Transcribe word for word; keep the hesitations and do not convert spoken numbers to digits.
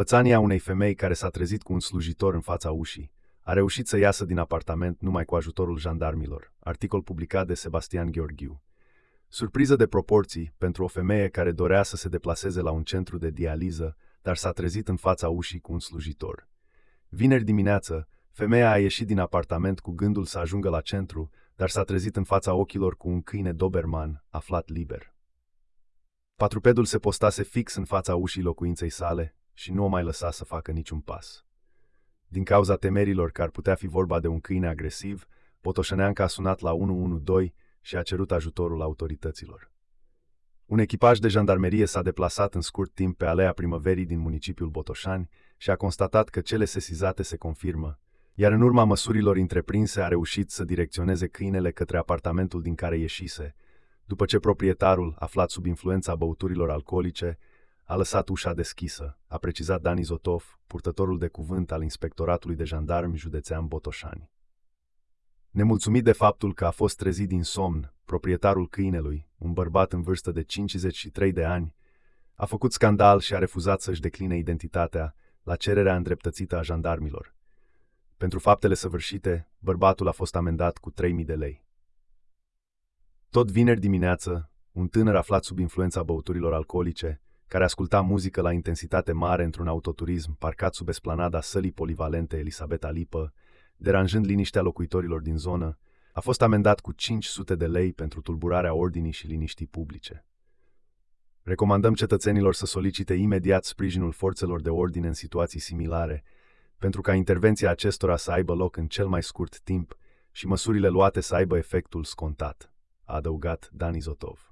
Pățania unei femei care s-a trezit cu un slujitor în fața ușii a reușit să iasă din apartament numai cu ajutorul jandarmilor. Articol publicat de Sebastian Gheorghiu. Surpriză de proporții pentru o femeie care dorea să se deplaseze la un centru de dializă, dar s-a trezit în fața ușii cu un slujitor. Vineri dimineață, femeia a ieșit din apartament cu gândul să ajungă la centru, dar s-a trezit în fața ochilor cu un câine Doberman aflat liber. Patrupedul se postase fix în fața ușii locuinței sale și nu o mai lăsa să facă niciun pas. Din cauza temerilor că ar putea fi vorba de un câine agresiv, Botoșăneanca a sunat la unu unu doi și a cerut ajutorul autorităților. Un echipaj de jandarmerie s-a deplasat în scurt timp pe Alea Primăverii din municipiul Botoșani și a constatat că cele sesizate se confirmă, iar în urma măsurilor întreprinse a reușit să direcționeze câinele către apartamentul din care ieșise, după ce proprietarul, aflat sub influența băuturilor alcoolice, a lăsat ușa deschisă, a precizat Dan Izotov, purtătorul de cuvânt al Inspectoratului de Jandarmi Județean Botoșani. Nemulțumit de faptul că a fost trezit din somn, proprietarul câinelui, un bărbat în vârstă de cincizeci și trei de ani, a făcut scandal și a refuzat să-și decline identitatea la cererea îndreptățită a jandarmilor. Pentru faptele săvârșite, bărbatul a fost amendat cu trei mii de lei. Tot vineri dimineață, un tânăr aflat sub influența băuturilor alcoolice, care asculta muzică la intensitate mare într-un autoturism parcat sub esplanada sălii polivalente Elisabeta Lipă, deranjând liniștea locuitorilor din zonă, a fost amendat cu cinci sute de lei pentru tulburarea ordinii și liniștii publice. Recomandăm cetățenilor să solicite imediat sprijinul forțelor de ordine în situații similare, pentru ca intervenția acestora să aibă loc în cel mai scurt timp și măsurile luate să aibă efectul scontat, a adăugat Dan Izotov.